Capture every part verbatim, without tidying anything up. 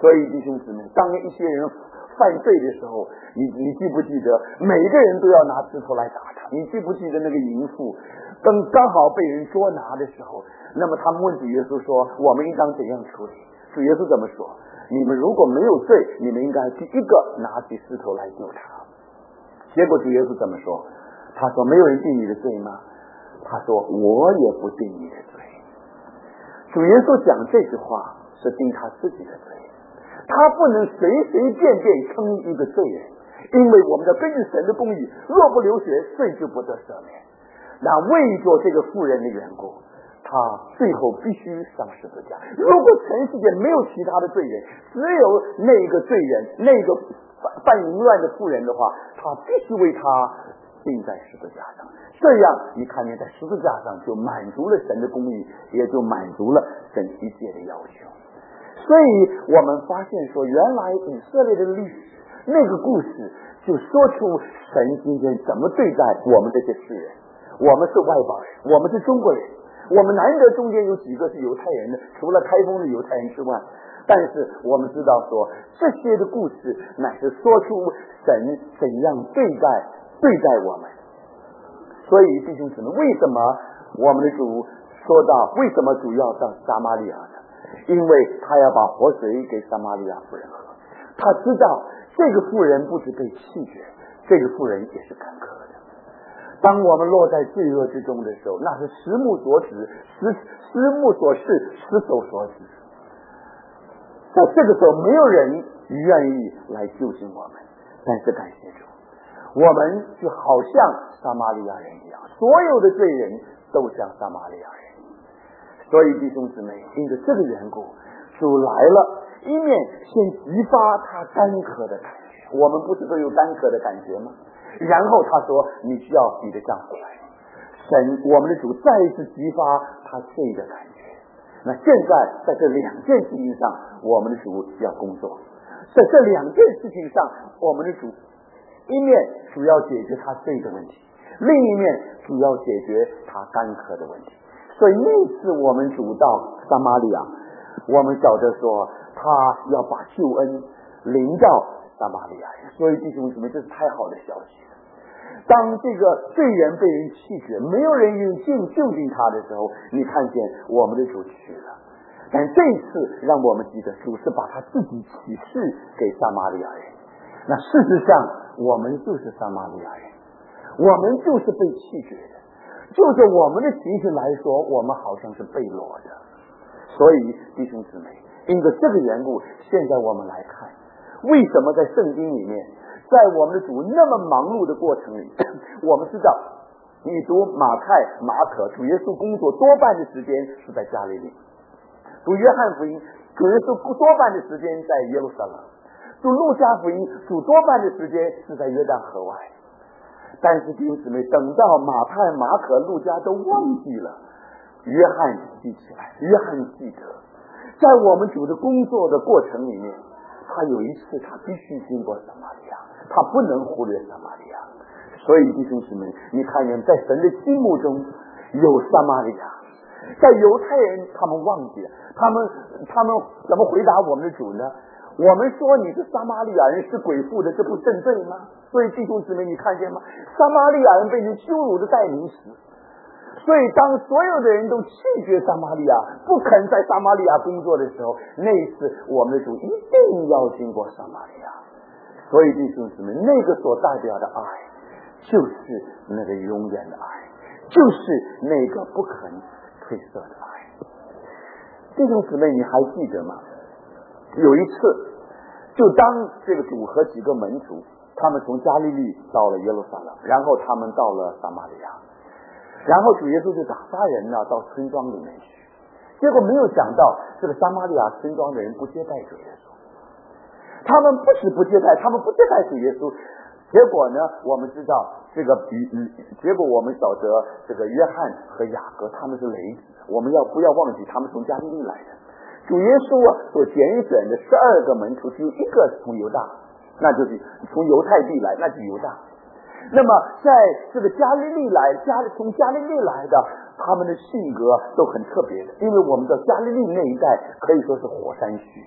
所以弟兄姊妹，当一些人犯罪的时候，你你记不记得每个人都要拿石头来打他？你记不记得那个淫妇刚刚好被人捉拿的时候，那么他们问主耶稣说，我们应当怎样处理？主耶稣怎么说？你们如果没有罪，你们应该第一个拿起石头来丢他。结果主耶稣怎么说？他说，没有人定你的罪吗？他说，我也不定你的罪。主耶稣讲这句话是定他自己的罪，他不能随随便便称一个罪人，因为我们要根据神的公义，若不流血，罪就不得赦免。那为着这个妇人的缘故，他最后必须上十字架。如果全世界没有其他的罪人，只有那个罪人，那个犯淫乱的妇人的话，他必须为他钉在十字架上。这样你看见在十字架上就满足了神的公义，也就满足了神一切的要求。所以我们发现说，原来以色列的历史那个故事就说出神今天怎么对待我们这些世人。我们是外邦人，我们是中国人，我们难得中间有几个是犹太人的，除了开封的犹太人之外，但是我们知道说这些的故事乃是说出神怎样对待对待我们。所以弟兄姊妹，为什么我们的主说到为什么主要到撒玛利亚呢？因为他要把活水给撒玛利亚妇人喝。他知道这个妇人不止被弃绝，这个妇人也是坎坷的。当我们落在罪恶之中的时候，那是实目所指，实实目所视，实手所指。在这个时候，没有人愿意来救赎我们，但是感谢主，我们就好像撒玛利亚人一样，所有的罪人都像撒玛利亚人。所以弟兄姊妹，因着这个缘故，主来了，一面先激发他干渴的感觉。我们不是都有干渴的感觉吗？然后他说，你需要你的丈夫来。神，我们的主再一次激发他罪的感觉。那现在在这两件事情上，我们的主要工作。在这两件事情上，我们的主一面主要解决他罪的问题，另一面主要解决他干渴的问题。所以那次我们主到撒玛利亚，我们晓得说他要把救恩临到撒玛利亚人。所以弟兄姊妹，这是太好的消息了。当这个罪人被人弃绝，没有人愿意救救进他的时候，你看见我们的主去了。但这一次让我们记得，主是把他自己启示给撒玛利亚人。那事实上我们就是撒玛利亚人，我们就是被弃绝的。就着我们的情形来说，我们好像是被掳的。所以弟兄姊妹，因着这个缘故，现在我们来看，为什么在圣经里面，在我们的主那么忙碌的过程里，我们知道你读马太、马可，主耶稣工作多半的时间是在加利利；读约翰福音，主耶稣多半的时间在耶路撒冷；读路加福音，主多半的时间是在约旦河外。但是弟兄姊妹，等到马太、马可、路加都忘记了，约翰记起来，约翰记得，在我们主的工作的过程里面，他有一次他必须经过撒玛利亚，他不能忽略撒玛利亚。所以弟兄姊妹，你看见在神的心目中有撒玛利亚，在犹太人他们忘记了，他们他们怎么回答我们的主呢？我们说你是撒玛利亚人，是鬼附的，这不正对吗？所以弟兄姊妹，你看见吗？撒玛利亚人被人羞辱的代名词。所以当所有的人都弃绝撒玛利亚，不肯在撒玛利亚工作的时候，那一次我们的主一定要经过撒玛利亚。所以弟兄姊妹，那个所代表的爱就是那个永远的爱，就是那个不肯褪色的爱。弟兄姊妹，你还记得吗？有一次，就当这个主和几个门徒，他们从加利利到了耶路撒冷，然后他们到了撒玛利亚，然后主耶稣就打发人呢到村庄里面去。结果没有想到，这个撒玛利亚村庄的人不接待主耶稣，他们不是不接待，他们不接待主耶稣。结果呢，我们知道这个比，结果我们晓得这个约翰和雅各他们是雷子，我们要不要忘记他们从加利利来的？主耶稣啊所拣选的十二个门徒，只有一个是从犹大，那就是从犹太地来，那就是犹大。那么在这个加利利来，加从加利利来的，他们的性格都很特别的，因为我们的加利利那一带可以说是火山区，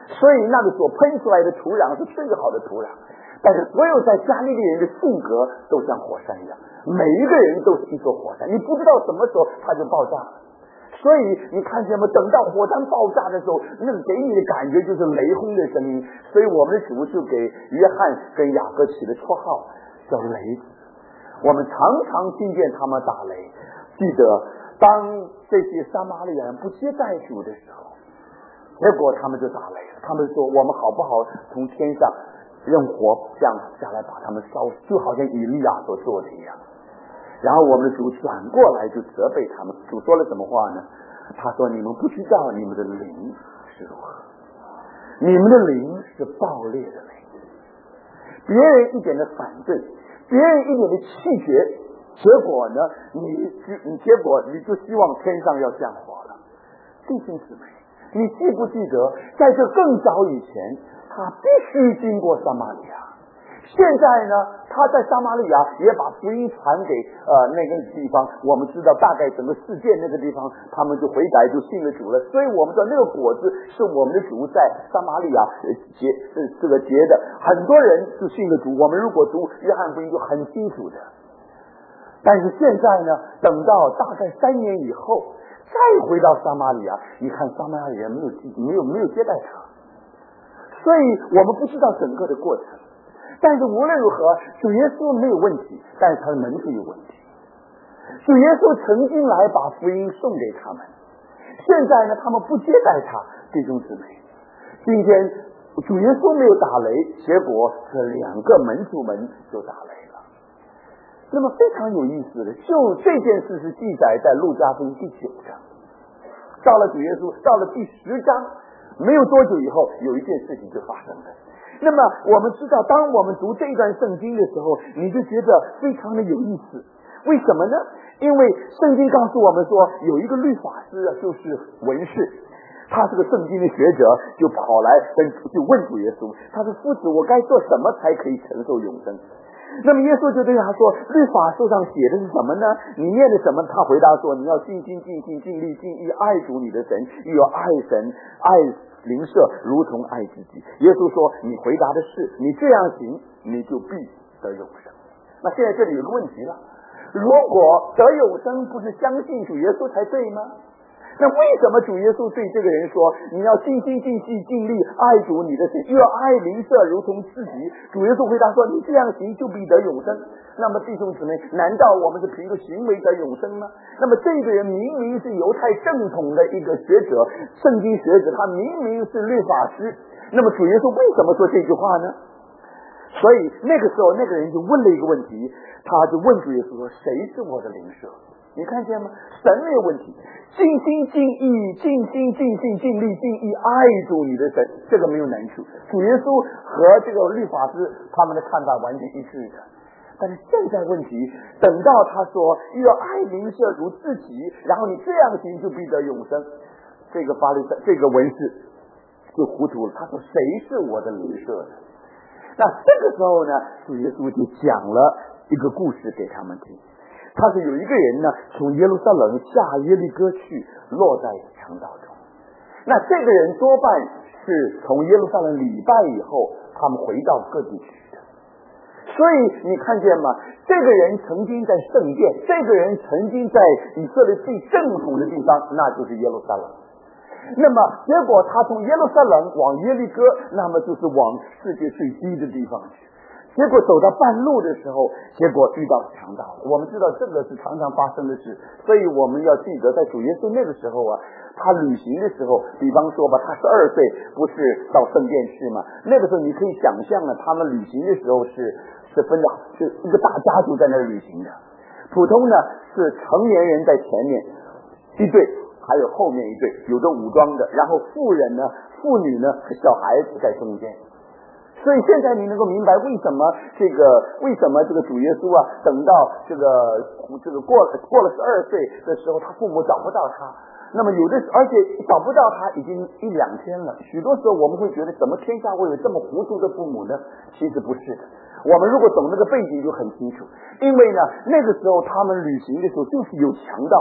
所以那个所喷出来的土壤是最好的土壤。但是所有在加利利人的性格都像火山一样，每一个人都是一座火山，你不知道什么时候它就爆炸了。所以你看见吗？等到火山爆炸的时候，那个给你的感觉就是雷轰的声音。所以我们的主就给约翰跟雅各起的绰号叫雷子。我们常常听见他们打雷。记得当这些撒玛利亚人不接待主的时候，结果他们就打雷了。他们说我们好不好从天上用火降下来把他们烧死，就好像以利亚所做的一样。然后我们的主转过来就责备他们。主说了什么话呢？他说你们不知道你们的灵是如何，你们的灵是暴烈的灵，别人一点的反对，别人一点的弃绝，结果呢你你结果你就希望天上要降火了。弟兄姊妹，你记不记得在这更早以前他必须经过撒玛利亚，现在呢他在撒玛利亚也把福音传给呃那个地方。我们知道大概整个世界那个地方他们就悔改就信了主了。所以我们知道那个果子是我们的主在撒玛利亚结这个结的，很多人是信了主。我们如果读约翰福音就很清楚的。但是现在呢，等到大概三年以后再回到撒玛利亚，你看撒玛利亚人没有没有没有接待他，所以我们不知道整个的过程。但是无论如何，主耶稣没有问题，但是他的门徒有问题。主耶稣曾经来把福音送给他们，现在呢他们不接待他。弟兄姊妹，今天主耶稣没有打雷，结果这两个门徒们就打雷了。那么非常有意思的，就这件事是记载在路加福音第九章。到了主耶稣到了第十章，没有多久以后，有一件事情就发生了。那么我们知道，当我们读这一段圣经的时候，你就觉得非常的有意思。为什么呢？因为圣经告诉我们说，有一个律法师就是文士，他是个圣经的学者，就跑来跟就问主耶稣，他说夫子，我该做什么才可以承受永生？那么耶稣就对他说，律法书上写的是什么呢？你念的什么？他回答说，你要尽心尽性尽力尽意爱主你的神，又要爱神爱邻舍如同爱自己。耶稣说，你回答的是，你这样行，你就必得永生。那现在这里有个问题了，如果得永生不是相信主耶稣才对吗？那为什么主耶稣对这个人说，你要尽心尽性尽力爱主你的神，又要爱邻舍如同自己？主耶稣回答说，你这样行就必得永生。那么弟兄姊妹，难道我们是凭着行为得永生吗？那么这个人明明是犹太正统的一个学者，圣经学者，他明明是律法师，那么主耶稣为什么说这句话呢？所以那个时候那个人就问了一个问题，他就问主耶稣说，谁是我的邻舍？你看见吗？神没有问题，尽心尽意尽心尽性尽力尽意爱主你的神，这个没有难处。主耶稣和这个律法师他们的看法完全一致的。但是现在问题，等到他说又要爱邻舍如自己，然后你这样行就必得永生，这个法律这个文士就糊涂了。他说谁是我的邻舍呢？那这个时候呢，主耶稣就讲了一个故事给他们听。他说有一个人呢，从耶路撒冷下耶利哥去，落在强盗中。那这个人多半是从耶路撒冷礼拜以后，他们回到各地去的。所以你看见吗？这个人曾经在圣殿，这个人曾经在以色列最正统的地方，那就是耶路撒冷。那么结果他从耶路撒冷往耶利哥，那么就是往世界最低的地方去。结果走到半路的时候，结果遇到强盗。我们知道这个是常常发生的事，所以我们要记得，在主耶稣那个时候啊，他旅行的时候，比方说吧，他十二岁不是到圣殿去吗？那个时候你可以想象啊，他们旅行的时候是是分的，是一个大家族在那儿旅行的。普通呢是成年人在前面一队，还有后面一队，有着武装的，然后妇人呢、妇女呢和小孩子在中间。所以现在你能够明白为什么这个为什么这个主耶稣啊，等到这个这个过了过了十二岁的时候，他父母找不到他。那么有的而且找不到他已经一两天了。许多时候我们会觉得，怎么天下会有这么糊涂的父母呢？其实不是的。我们如果懂那个背景就很清楚，因为呢那个时候他们旅行的时候就是有强盗，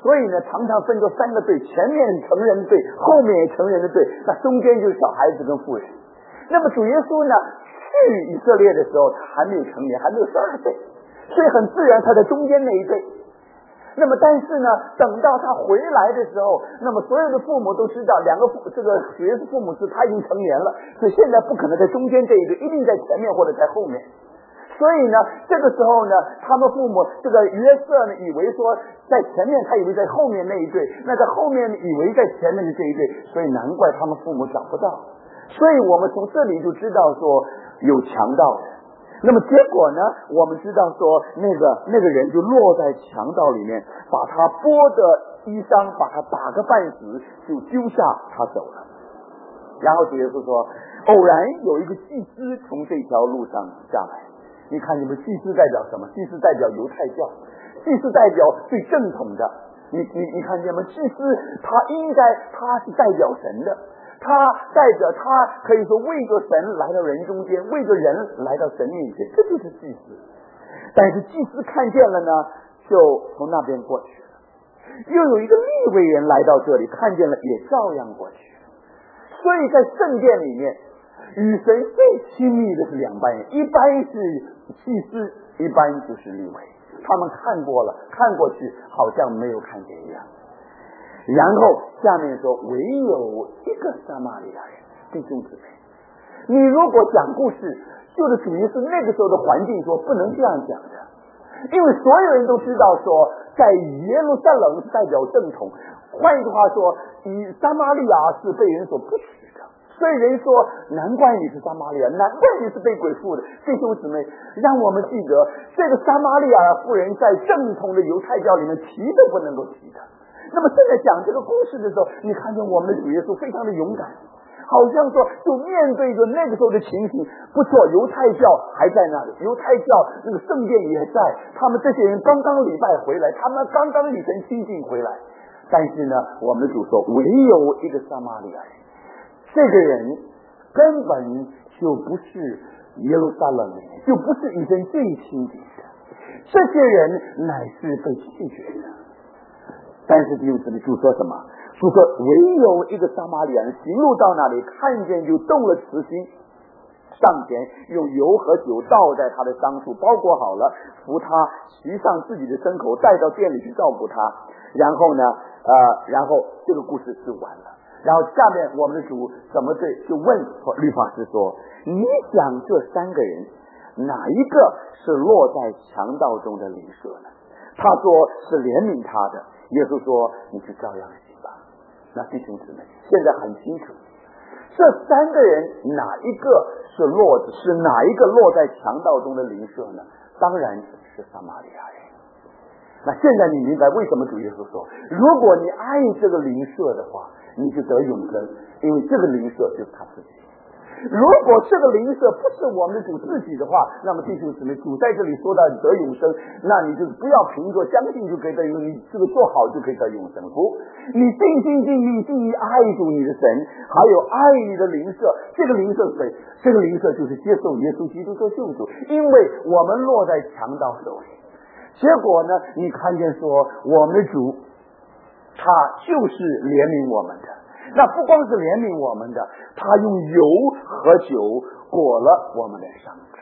所以呢常常分作三个队，前面成人队，后面成人的队，那中间就是小孩子跟妇人。那么主耶稣呢去以色列的时候，他还没有成年，还没有十二岁，所以很自然他在中间那一队。那么但是呢等到他回来的时候，那么所有的父母都知道两个父这个主耶稣父母是他已经成年了，所以现在不可能在中间这一队，一定在前面或者在后面。所以呢这个时候呢他们父母这个约瑟呢以为说在前面，他以为在后面那一队，那在后面以为在前面的这一队，所以难怪他们父母找不到。所以我们从这里就知道说有强盗的。那么结果呢我们知道说那个那个人就落在强盗里面，把他剥的衣裳，把他打个半死，就丢下他走了。然后主耶稣说偶然有一个祭司从这条路上下来。你看你们祭司代表什么？祭司代表犹太教，祭司代表最正统的。你你你看见吗？祭司他应该他是代表神的，他代表他可以说为着神来到人中间，为着人来到神面前，这就是祭司。但是祭司看见了呢，就从那边过去了。又有一个利未人来到这里，看见了也照样过去。所以在圣殿里面与神最亲密的是两班人，一般是祭司，一般就是利未。他们看过了，看过去好像没有看见一样。然后下面说唯有一个撒玛利亚人。弟兄姊妹，你如果讲故事，就是主耶稣那个时候的环境说不能这样讲的，因为所有人都知道说在耶路撒冷是代表正统，换一句话说以撒玛利亚是被人所不许的。所以人说难怪你是撒玛利亚，难怪你是被鬼附的。弟兄姊妹，让我们记得这个撒玛利亚妇人在正统的犹太教里面提都不能够提的。那么现在讲这个故事的时候，你看见我们的主耶稣非常的勇敢，好像说就面对着那个时候的情形，不错，犹太教还在那里，犹太教那个圣殿也在，他们这些人刚刚礼拜回来，他们刚刚与神亲近回来。但是呢我们的主说唯有一个撒玛利亚人，这个人根本就不是耶路撒冷人，就不是与神最亲近的，这些人乃是被弃绝的。但是弟兄姊妹，主说什么？主说唯有一个撒玛利亚人行路到那里，看见就动了慈心，上前用油和酒倒在他的伤处，包裹好了，扶他骑上自己的牲口，带到店里去照顾他。然后呢呃，然后这个故事就完了。然后下面我们的主怎么对就问律法师说，你想这三个人哪一个是落在强盗中的邻舍呢？他说是怜悯他的。耶稣说你就照样行吧。那弟兄姊妹，现在很清楚这三个人哪一个是落是哪一个落在强盗中的邻舍呢？当然是撒玛利亚人。那现在你明白为什么主耶稣说如果你爱这个邻舍的话，你就得永生，因为这个邻舍就是他自己。如果这个邻舍不是我们的主自己的话，那么弟兄姊妹，主在这里说到得永生，那你就不要凭着相信就可以得永生，你这个做好就可以得永生。不，你尽心尽力尽力爱主你的神，还有爱你的邻舍。这个邻舍是谁？这个邻舍就是接受耶稣基督做救主，因为我们落在强盗手里。结果呢你看见说我们的主他就是怜悯我们的，那不光是怜悯我们的，他用油和酒裹了我们的伤处。